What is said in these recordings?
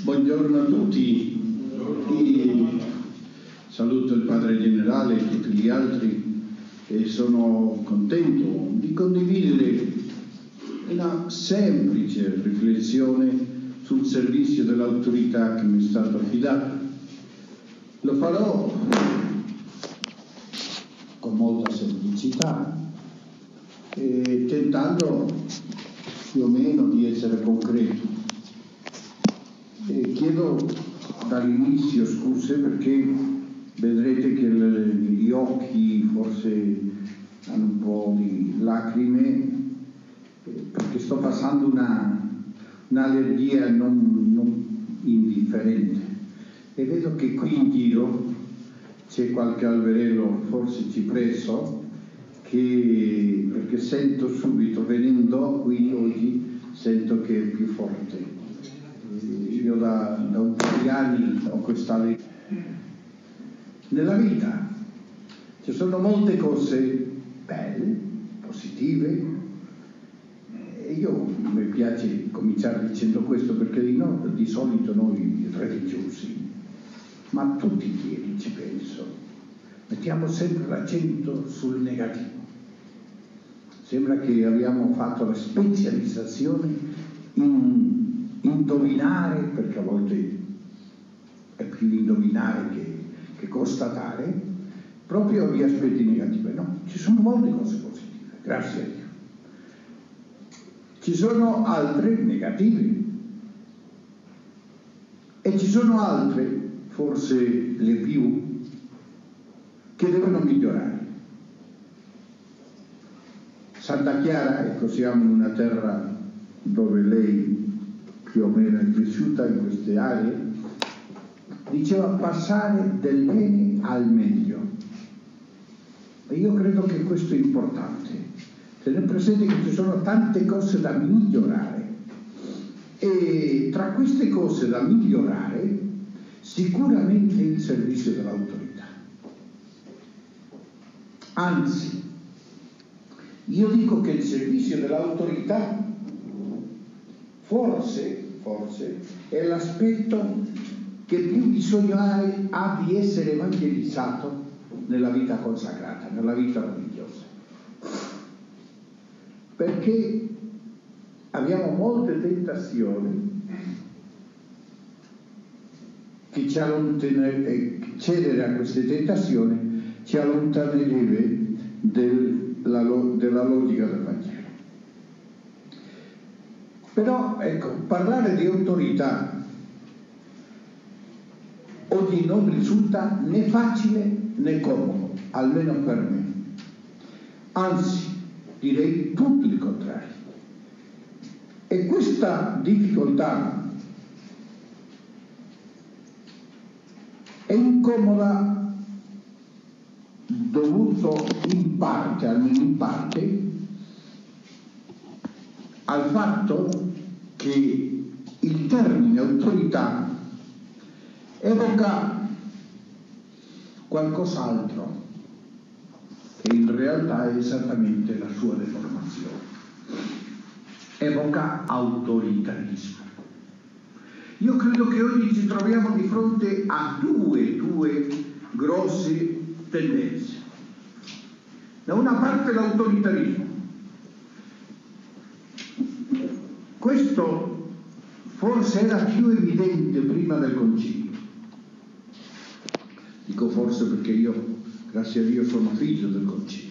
Buongiorno a tutti. Saluto il Padre Generale e tutti gli altri e sono contento di condividere una semplice riflessione sul servizio dell'autorità che mi è stato affidato. Lo farò con molta semplicità e tentando più o meno di essere concreto. Chiedo dall'inizio scuse perché vedrete che gli occhi forse hanno un po' di lacrime perché sto passando un'allergia non indifferente e vedo che qui in giro c'è qualche alberello forse cipresso perché sento subito, venendo qui oggi, sento che è più forte. Io da un po' di anni ho questa allergia. Nella vita ci sono molte cose belle, positive, e io mi piace cominciare dicendo questo perché di solito noi religiosi, ma tutti i ieri ci penso, mettiamo sempre l'accento sul negativo. Sembra che abbiamo fatto la specializzazione in indovinare, perché a volte è più indovinare che constatare, proprio gli aspetti negativi. No, ci sono molte cose positive, grazie a Dio. Ci sono altre negative e ci sono altre, forse le più, che devono migliorare. Santa Chiara, ecco, siamo in una terra dove lei più o meno è cresciuta in queste aree, diceva passare del bene al meglio. E io credo che questo è importante, tenere presente che ci sono tante cose da migliorare e tra queste cose da migliorare sicuramente il servizio dell'autorità. Anzi, io dico che il servizio dell'autorità forse è l'aspetto che più bisogno ha di essere evangelizzato nella vita consacrata, nella vita religiosa. Perché abbiamo molte tentazioni che cedere a queste tentazioni ci allontanerebbe della logica del Vangelo. Però, ecco, parlare di autorità oggi non risulta né facile né comodo, almeno per me. Anzi, direi tutto il contrario. E questa difficoltà è incomoda dovuto in parte, almeno in parte, al fatto che il termine autorità evoca qualcos'altro che in realtà è esattamente la sua deformazione. Evoca autoritarismo. Io credo che oggi ci troviamo di fronte a due grosse tendenze. Da una parte l'autoritarismo. Questo forse era più evidente prima del concilio. Dico forse perché io, grazie a Dio, sono figlio del concilio.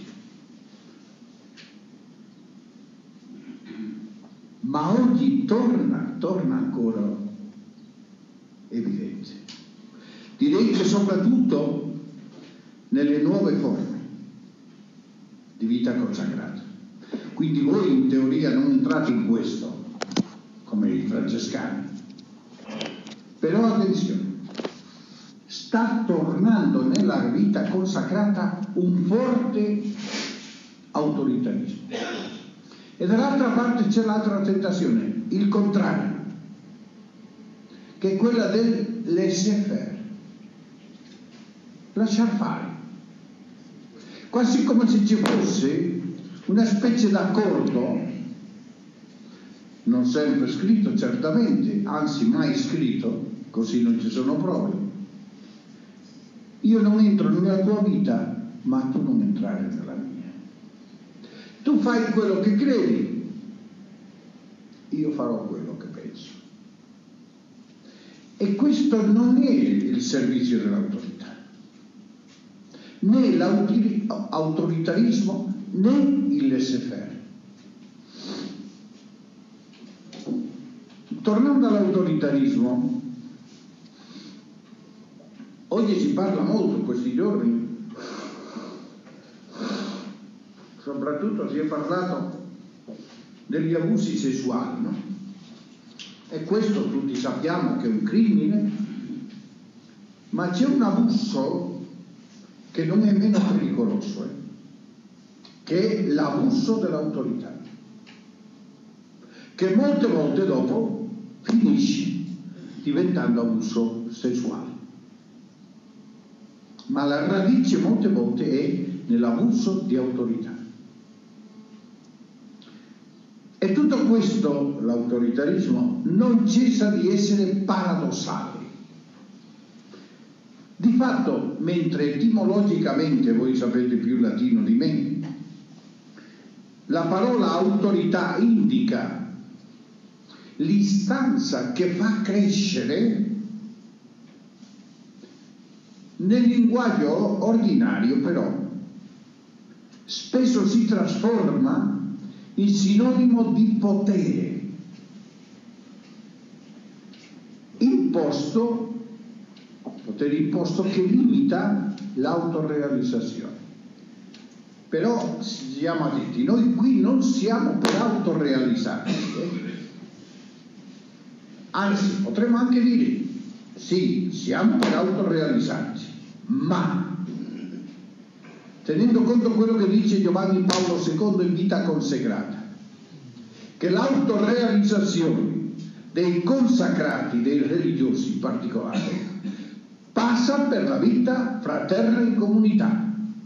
Ma oggi torna ancora evidente. Direi che soprattutto nelle nuove forme di vita consacrata. Quindi voi in teoria non entrate in questo, come i francescani. Però attenzione, sta tornando nella vita consacrata un forte autoritarismo. E dall'altra parte c'è l'altra tentazione, il contrario, che è quella del laissez-faire, lasciar fare. Quasi come se ci fosse una specie d'accordo non sempre scritto certamente, anzi mai scritto, così non ci sono prove. Io non entro nella tua vita, ma tu non entrare nella mia. Tu fai quello che credi, io farò quello che penso. E questo non è il servizio dell'autorità, né l'autoritarismo né il laissez-faire. Tornando all'autoritarismo, oggi si parla molto in questi giorni, soprattutto si è parlato degli abusi sessuali, no? E questo tutti sappiamo che è un crimine, ma c'è un abuso che non è meno pericoloso, che è l'abuso dell'autorità, che molte volte dopo finisce diventando abuso sessuale. Ma la radice molte volte è nell'abuso di autorità. E tutto questo, l'autoritarismo, non cessa di essere paradossale. Di fatto, mentre etimologicamente, voi sapete più latino di me, la parola autorità indica l'istanza che fa crescere, nel linguaggio ordinario però spesso si trasforma in sinonimo di potere imposto, potere imposto che limita l'autorealizzazione. Però siamo attenti, noi qui non siamo per autorealizzarci, anzi potremmo anche dire sì, siamo per autorealizzarci, ma tenendo conto quello che dice Giovanni Paolo II in Vita consacrata, che l'autorealizzazione dei consacrati, dei religiosi in particolare, passa per la vita fraterna in comunità.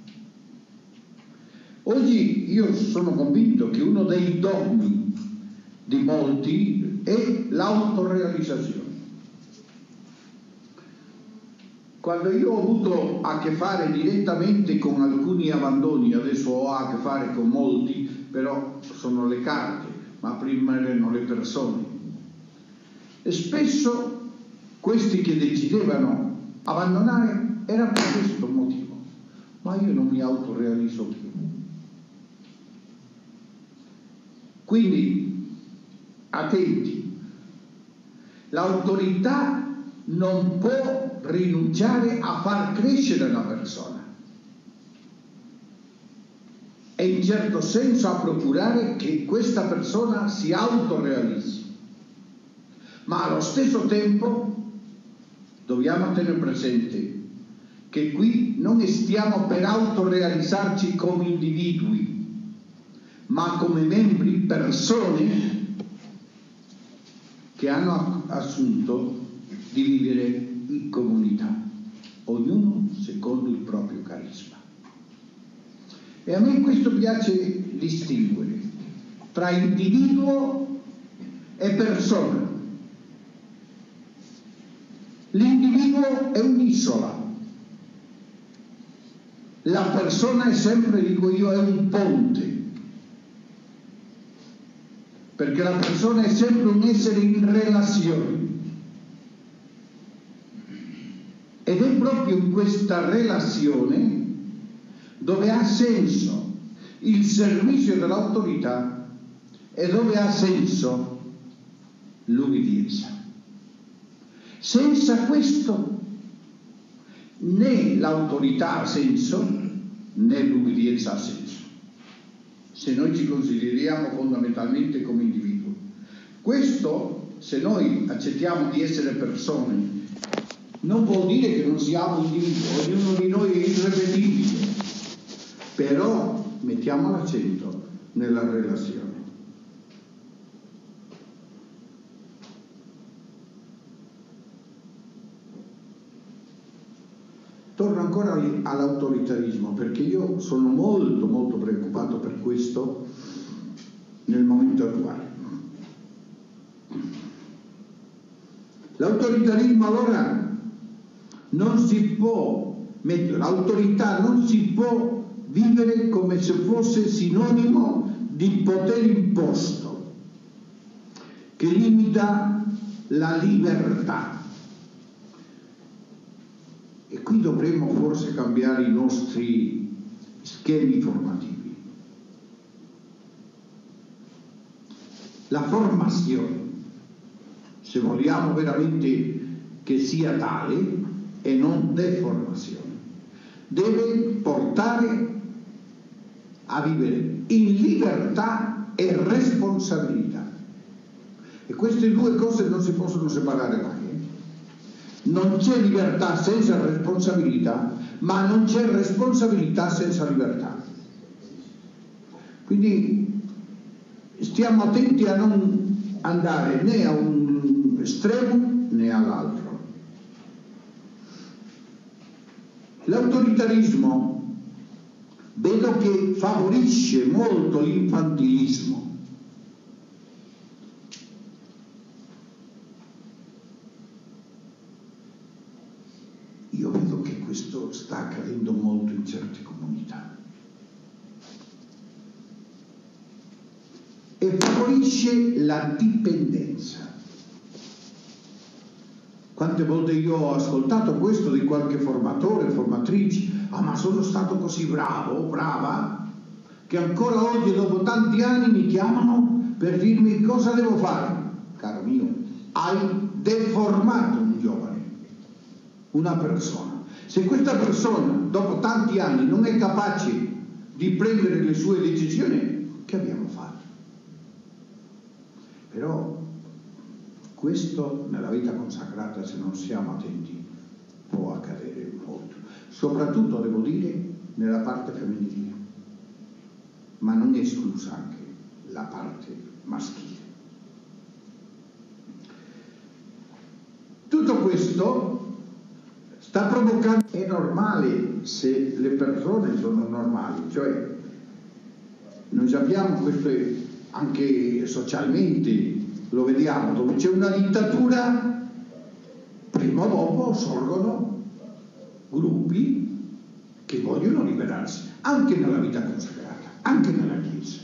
Oggi io sono convinto che uno dei dogmi di molti è l'autorealizzazione. Quando io ho avuto a che fare direttamente con alcuni abbandoni, adesso ho a che fare con molti, però sono le carte, ma prima erano le persone. E spesso questi che decidevano abbandonare era per questo motivo: ma io non mi autorealizzo più. Quindi, attenti, l'autorità non può rinunciare a far crescere la persona e in certo senso a procurare che questa persona si autorealizzi, ma allo stesso tempo dobbiamo tenere presente che qui non stiamo per autorealizzarci come individui, ma come membri, persone che hanno assunto di vivere in comunità, ognuno secondo il proprio carisma. E a me questo piace distinguere tra individuo e persona. L'individuo è un'isola, la persona è sempre, dico io, è un ponte, perché la persona è sempre un essere in relazione. Ed è proprio in questa relazione dove ha senso il servizio dell'autorità e dove ha senso l'ubbidienza. Senza questo né l'autorità ha senso né l'ubbidienza ha senso, se noi ci consideriamo fondamentalmente come individui. Questo, se noi accettiamo di essere persone, non vuol dire che non siamo individui, ognuno di noi è irrepetibile, però mettiamo l'accento nella relazione. Torno ancora all'autoritarismo, perché io sono molto preoccupato per questo nel momento attuale. L'autoritarismo allora non si può, meglio, l'autorità non si può vivere come se fosse sinonimo di potere imposto, che limita la libertà. E qui dovremmo forse cambiare i nostri schemi formativi. La formazione, se vogliamo veramente che sia tale e non deformazione, deve portare a vivere in libertà e responsabilità. E queste due cose non si possono separare mai. Non c'è libertà senza responsabilità, ma non c'è responsabilità senza libertà. Quindi stiamo attenti a non andare né a un estremo né all'altro. L'autoritarismo vedo che favorisce molto l'infantilismo. Io vedo che questo sta accadendo molto in certe comunità e favorisce la dipendenza. Quante volte io ho ascoltato questo di qualche formatore, formatrice: ah, ma sono stato così bravo o brava che ancora oggi, dopo tanti anni, mi chiamano per dirmi cosa devo fare. Caro mio, hai deformato un giovane, una persona. Se questa persona dopo tanti anni non è capace di prendere le sue decisioni, che abbiamo fatto? Però questo nella vita consacrata, se non siamo attenti, può accadere molto, soprattutto devo dire nella parte femminile, ma non è esclusa anche la parte maschile. Tutto questo sta provocando, è normale se le persone sono normali, cioè noi sappiamo questo anche socialmente, lo vediamo, dove c'è una dittatura, prima o dopo sorgono gruppi che vogliono liberarsi, anche nella vita consacrata, anche nella Chiesa.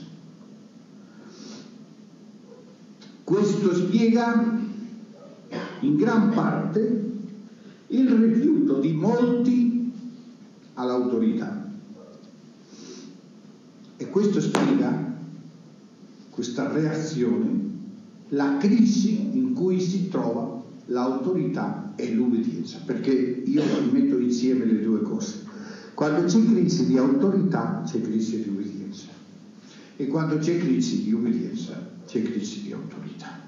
Questo spiega in gran parte il rifiuto di molti all'autorità. E questo spiega questa reazione, la crisi in cui si trova l'autorità e l'ubbidienza, perché io metto insieme le due cose. Quando c'è crisi di autorità c'è crisi di ubbidienza, e quando c'è crisi di ubbidienza c'è crisi di autorità.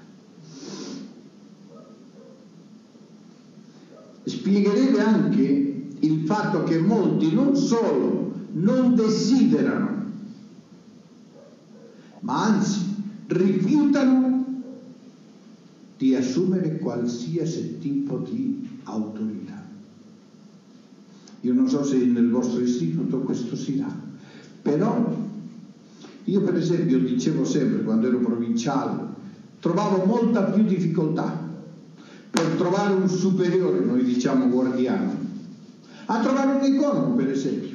Spiegherebbe anche il fatto che molti non solo non desiderano, ma anzi rifiutano di assumere qualsiasi tipo di autorità. Io non so se nel vostro istituto questo si dà, però io per esempio dicevo sempre, quando ero provinciale, trovavo molta più difficoltà per trovare un superiore, noi diciamo guardiano, a trovare un economo per esempio,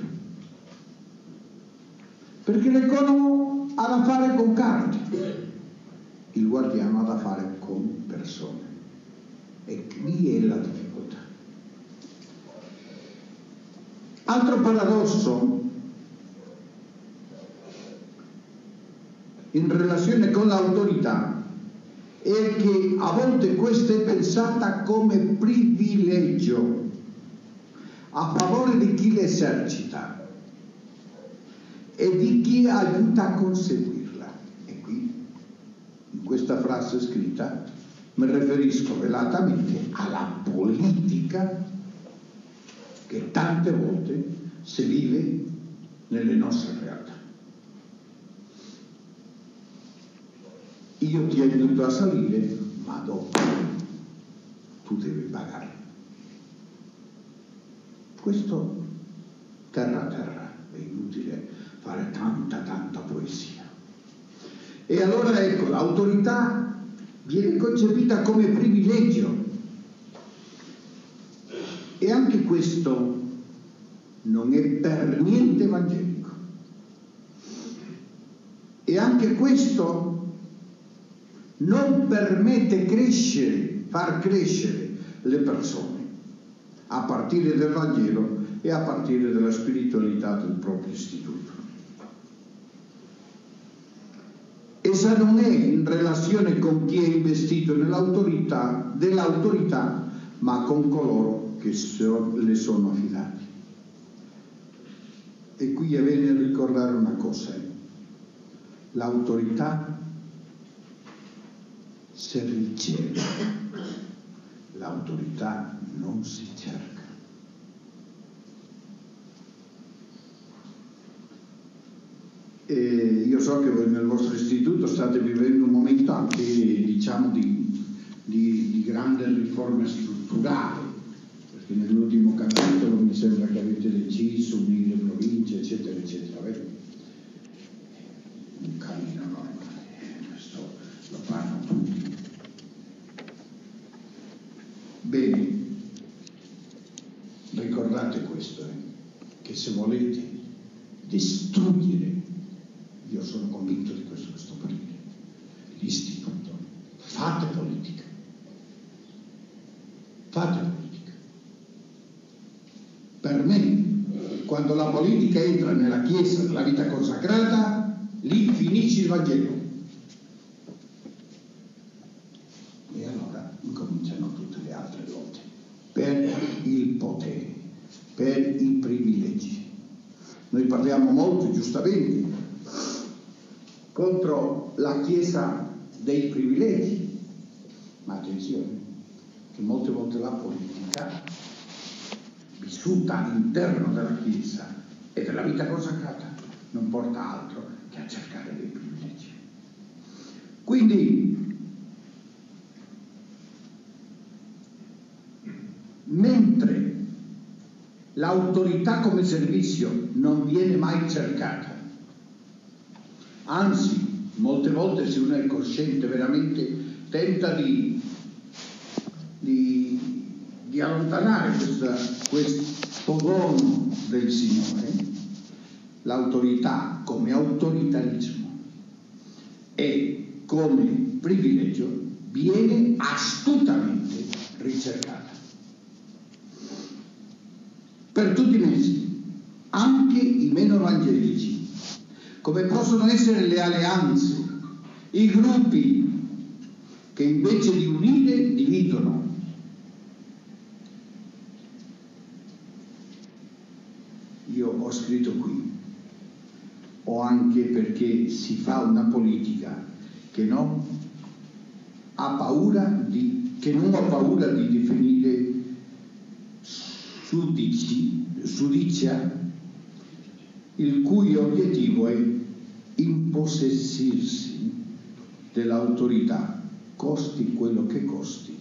perché l'economo ha da fare con carte, il guardiano ha da fare con persone, e lì è la difficoltà. Altro paradosso in relazione con l'autorità è che a volte questa è pensata come privilegio a favore di chi l'esercita e di chi aiuta a conseguirla. E qui, in questa frase scritta, mi riferisco velatamente alla politica che tante volte si vive nelle nostre realtà. Io ti aiuto a salire, ma dopo tu devi pagare. Questo terra a terra, è inutile fare tanta poesia. E allora ecco, l'autorità viene concepita come privilegio E anche questo non è per niente evangelico. E anche questo non permette far crescere le persone a partire dal Vangelo e a partire dalla spiritualità del proprio istituto. Essa non è in relazione con chi è investito dell'autorità, ma con coloro che le sono affidati. E qui è bene ricordare una cosa: l'autorità si riceve, l'autorità non si cerca. E io so che voi nel vostro istituto state vivendo un momento anche, diciamo, di grande riforma strutturale, perché nell'ultimo capitolo mi sembra che avete deciso unire province, eccetera, eccetera. Un cammino normale, questo lo fanno tutti. Bene, ricordate questo, che se volete distruggere, io sono convinto di questo che sto per dire, l'istituto, fate politica. Fate politica. Per me, quando la politica entra nella Chiesa, nella vita consacrata, lì finisce il Vangelo. E allora incominciano tutte le altre lotte per il potere, per i privilegi. Noi parliamo molto, giustamente, contro la Chiesa dei privilegi, ma attenzione, che molte volte la politica vissuta all'interno della Chiesa e della vita consacrata non porta altro che a cercare dei privilegi. Quindi, mentre l'autorità come servizio non viene mai cercata, anzi, molte volte, se uno è cosciente, veramente tenta di allontanare questo dono del Signore, l'autorità come autoritarismo e come privilegio viene astutamente ricercata per tutti i mezzi, anche i meno evangelici, come possono essere le alleanze, i gruppi che invece di unire dividono. Io ho scritto qui, o anche perché si fa una politica che non ha paura di definire sudicia, il cui obiettivo è impossessirsi dell'autorità, costi quello che costi,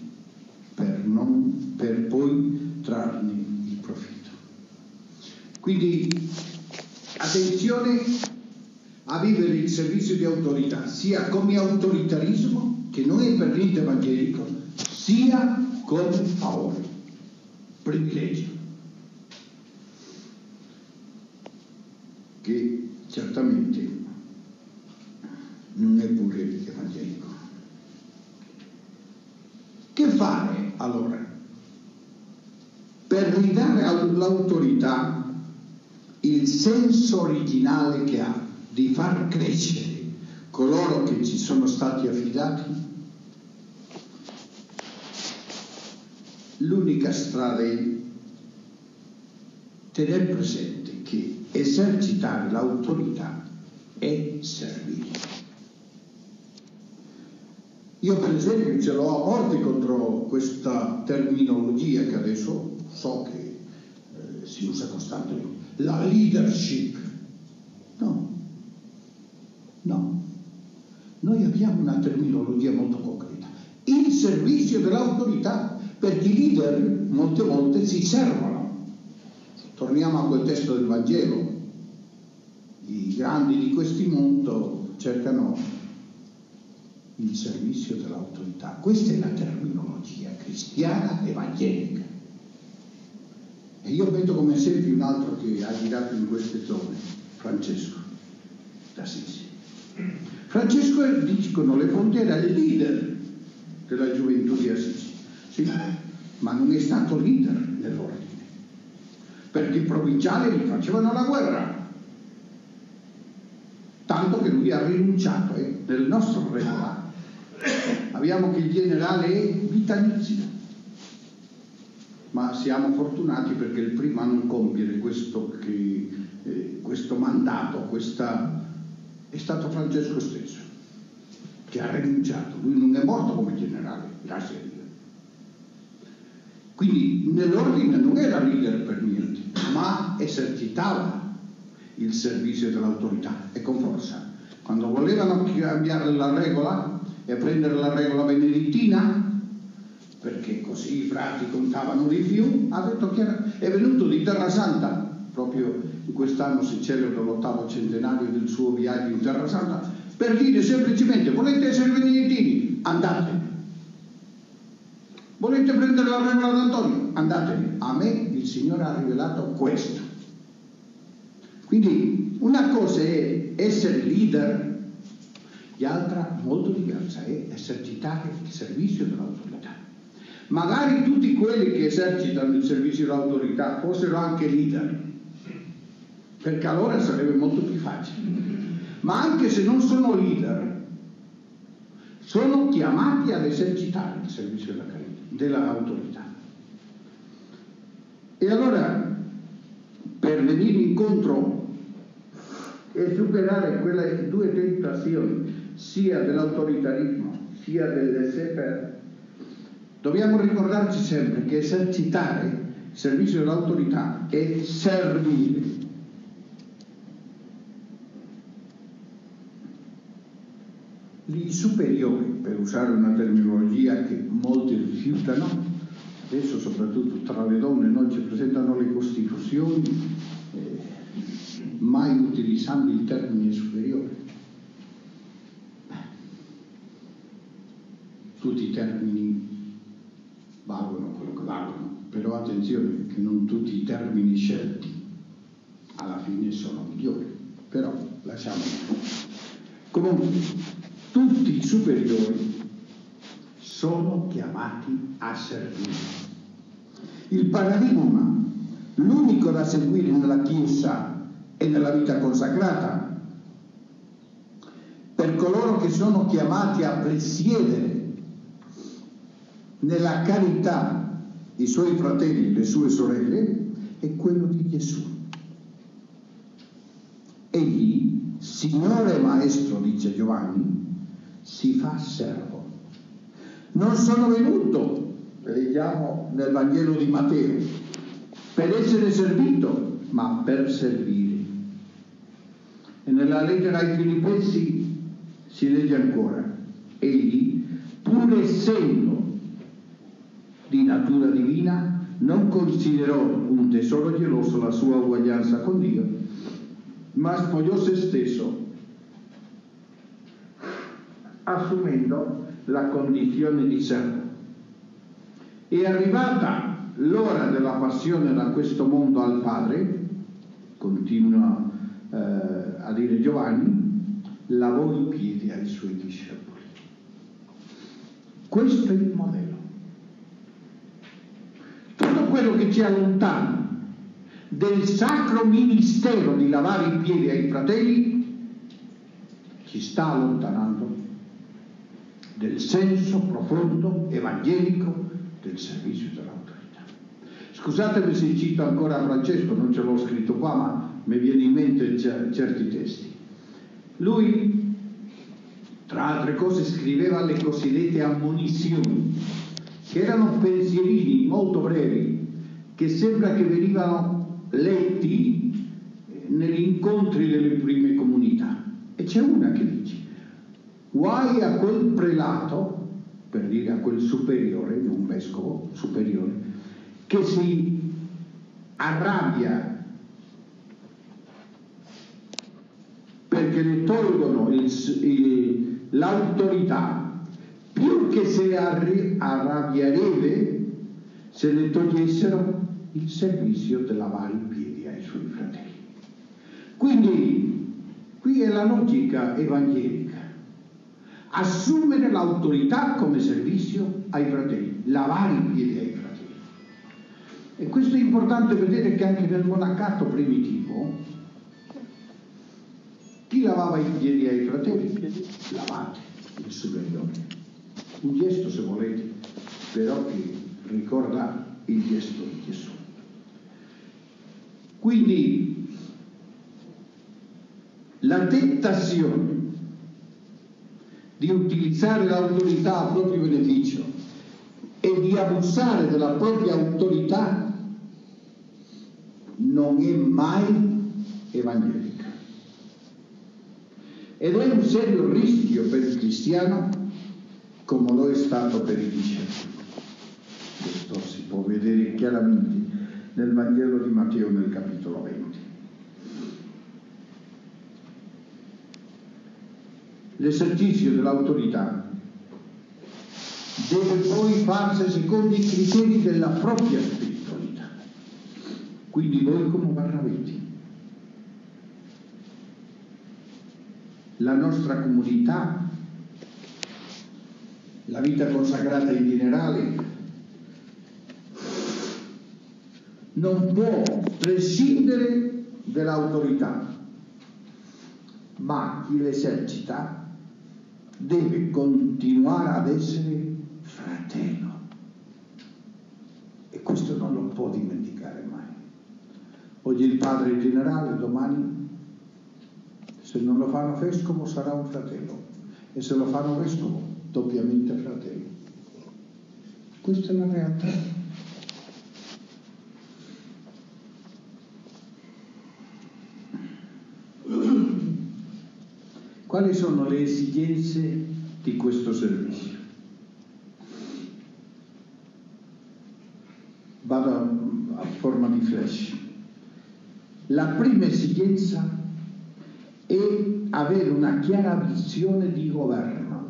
per poi trarne il profitto. Quindi attenzione a vivere il servizio di autorità sia come autoritarismo, che non è per niente evangelico, sia come favore, privilegio, che certamente non è pure evangelico. Che fare allora per ridare all'autorità il senso originale che ha di far crescere coloro che ci sono stati affidati? L'unica strada è tenere presente che esercitare l'autorità è servire. Io per esempio ce l'ho a morte contro questa terminologia che adesso so che si usa costantemente, la leadership. No, noi abbiamo una terminologia molto concreta, il servizio dell'autorità, perché i leader molte volte si servono. Torniamo a quel testo del Vangelo, i grandi di questo mondo cercano il servizio dell'autorità. Questa è la terminologia cristiana evangelica. E io metto come esempio un altro che ha girato in queste zone, Francesco d'Assisi. Francesco, dicono le fonti, era il leader della gioventù di Assisi, sì, ma non è stato leader nell'ordine, perché i provinciali gli facevano la guerra, tanto che lui ha rinunciato. Nel nostro regola abbiamo che il generale è vitalizio, ma siamo fortunati perché il primo a non compiere questo mandato, è stato Francesco stesso, che ha rinunciato. Lui non è morto come generale, grazie a Dio. Quindi nell'ordine non era leader per niente, ma esercitava il servizio dell'autorità, e con forza. Quando volevano cambiare la regola e prendere la regola benedittina, perché così i frati contavano di più, ha detto che è venuto di Terra Santa, proprio in quest'anno si celebra l'8° centenario del suo viaggio in Terra Santa, per dire semplicemente: volete essere beneditini? Andate. Volete prendere la regola d'Antonio? Andatene. A me il Signore ha rivelato questo. Quindi una cosa è essere leader, l'altra molto diversa è esercitare il servizio dell'autorità. Magari tutti quelli che esercitano il servizio dell'autorità fossero anche leader, perché allora sarebbe molto più facile. Ma anche se non sono leader, sono chiamati ad esercitare il servizio dell'autorità. E allora, per venire incontro e superare quelle due tentazioni, sia dell'autoritarismo sia del laissez-faire, dobbiamo ricordarci sempre che esercitare il servizio dell'autorità è servire. I superiori, per usare una terminologia che molti rifiutano, adesso soprattutto tra le donne non ci presentano le costituzioni, mai utilizzando il termine superiore. Tutti i termini valgono quello che valgono, però attenzione che non tutti i termini scelti alla fine sono migliori, però lasciamo. Comunque, tutti i superiori sono chiamati a servire. Il paradigma, l'unico da seguire nella Chiesa e nella vita consacrata, per coloro che sono chiamati a presiedere nella carità i suoi fratelli e le sue sorelle, è quello di Gesù. Egli, Signore e Maestro, dice Giovanni, si fa servo. Non sono venuto, leggiamo nel Vangelo di Matteo, per essere servito, ma per servire. E nella lettera ai Filippesi si legge ancora: egli, pur essendo di natura divina, non considerò un tesoro geloso la sua uguaglianza con Dio, ma spogliò se stesso, assumendo la condizione di servo. È arrivata l'ora della passione da questo mondo al Padre, continua a dire Giovanni, lavò i piedi ai suoi discepoli. Questo è il modello. Tutto quello che ci allontana del sacro ministero di lavare i piedi ai fratelli ci sta allontanando del senso profondo evangelico del servizio dell'autorità. Scusatemi se cito ancora Francesco, non ce l'ho scritto qua, ma mi viene in mente certi testi. Lui, tra altre cose, scriveva le cosiddette ammonizioni, che erano pensierini molto brevi, che sembra che venivano letti negli incontri delle prime comunità. E c'è una che dice: guai a quel prelato, per dire a quel superiore, un vescovo superiore, che si arrabbia perché le tolgono l'autorità, più che se arrabbierebbe se le togliessero il servizio di lavare i piedi ai suoi fratelli. Quindi qui è la logica evangelica: assumere l'autorità come servizio ai fratelli, lavare i piedi ai fratelli. E questo è importante vedere che anche nel monacato primitivo chi lavava i piedi ai fratelli? Lavate, il superiore. Un gesto, se volete, però che ricorda il gesto di Gesù. Quindi la tentazione di utilizzare l'autorità a proprio beneficio e di abusare della propria autorità non è mai evangelica. Ed è un serio rischio per il cristiano, come lo è stato per i discepoli. Questo si può vedere chiaramente nel Vangelo di Matteo nel capitolo 20. L'esercizio dell'autorità deve poi farsi secondo i criteri della propria spiritualità. Quindi noi come Barnabeti, la nostra comunità, la vita consacrata in generale, non può prescindere dell'autorità, ma chi l'esercita deve continuare ad essere fratello, e questo non lo può dimenticare mai. Oggi il padre generale, domani, se non lo fanno vescovo, sarà un fratello, e se lo fanno vescovo, doppiamente fratello. Questa è la realtà. Quali sono le esigenze di questo servizio? Vado a forma di flash. La prima esigenza è avere una chiara visione di governo.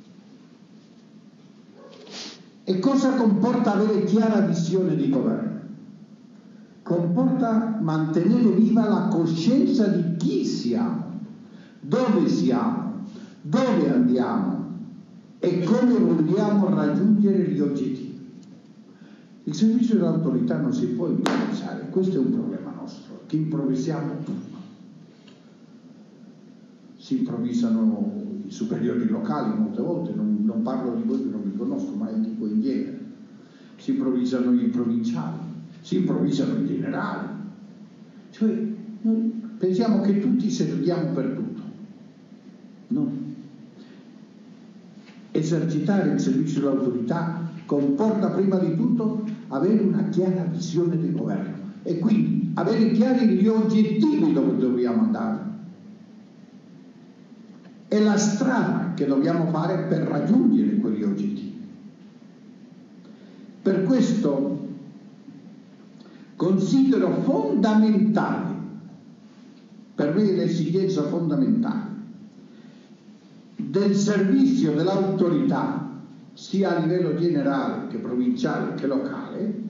E cosa comporta avere chiara visione di governo? Comporta mantenere viva la coscienza di chi siamo, dove andiamo e come vogliamo raggiungere gli obiettivi. Il servizio dell'autorità non si può improvvisare, questo è un problema nostro, che improvvisiamo tutto. Si improvvisano i superiori locali molte volte, non parlo di voi che non vi conosco, ma dico in genere. Si improvvisano i provinciali, si improvvisano i generali. Cioè, noi pensiamo che tutti serviamo per tutto. No. Esercitare il servizio dell'autorità comporta prima di tutto avere una chiara visione del governo e quindi avere chiari gli obiettivi dove dobbiamo andare e la strada che dobbiamo fare per raggiungere quegli obiettivi. Per questo considero fondamentale, per me l'esigenza fondamentale del servizio dell'autorità, sia a livello generale che provinciale che locale,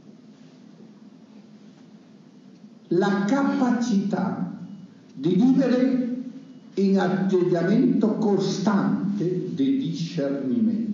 la capacità di vivere in atteggiamento costante di discernimento.